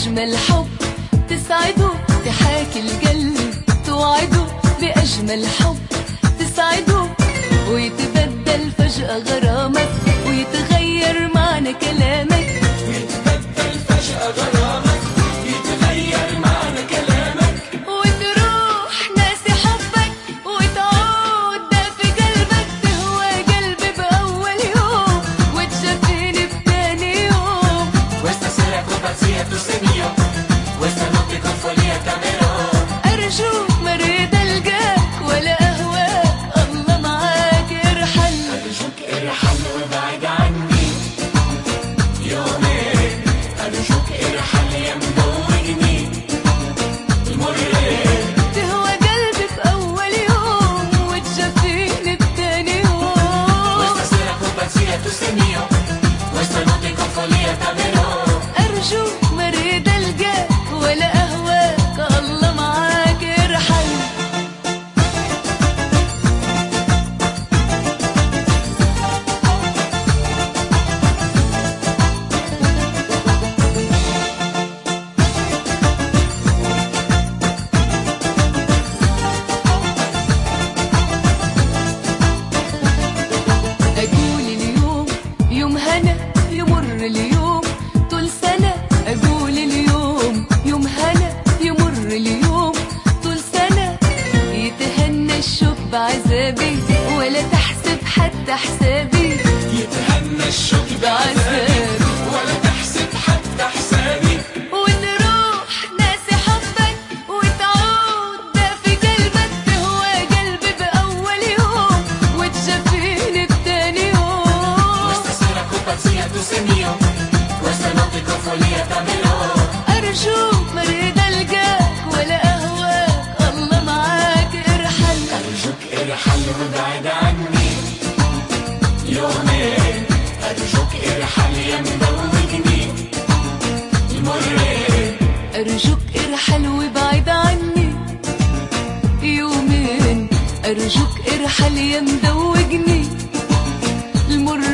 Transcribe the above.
بأجمل حب تسعده، تحاكي القلب توعده بأجمل حب تسعده، ويتبدل فجأة غرامك ويتغير معنى كلامك، يتبدل فجأة غرامك يتغير معنى كلامك، وتروح ناسي حبك وتعود دافي قلبك، تهوى قلبي بأول يوم وتشافيني بتاني يوم. Questa sera con pazzia tu sei mio, questa notte con follia t'amerò. أرجوك ما أريد ألقاك ولا أهواك، الله معاك ارحل. أرجوك ارحل وابعد عني يومين، أرجوك ارحل يا مدوقني المرين. تهوى قلبي بأول يوم وتشافيني بتاني يوم. Questa sera con pazzia tu sei mio, questa notte con follia t'amerò. أرجوك ما أريد ألقاك ولا أهواك، الله معاك ارحل. أقول اليوم يوم هنا يمر اليوم طول سنة، أقول اليوم يوم هنا يمر اليوم طول سنة، يتهنى الشوق بعذابي ولا تحسب حتى حسابي، يتهنى الشوق بعذابي ولا تحسب حتى حسابي، ونروح ناسي حبك وتعود دافي قلبك، تهوى قلبي بأول يوم وتشافيني بتاني يوم. questa sera con pazzia tu sei mio, questa notte con follia t'amerò. أرجوك ما أريد ألقاك ولا أهواك، الله معاك ارحل. أرجوك ارحل وابعد عني يومين، أرجوك ارحل يا مدوقني المرين. أرجوك ارحل وابعد عني يومين، أرجوك ارحل يا مدوقني المر.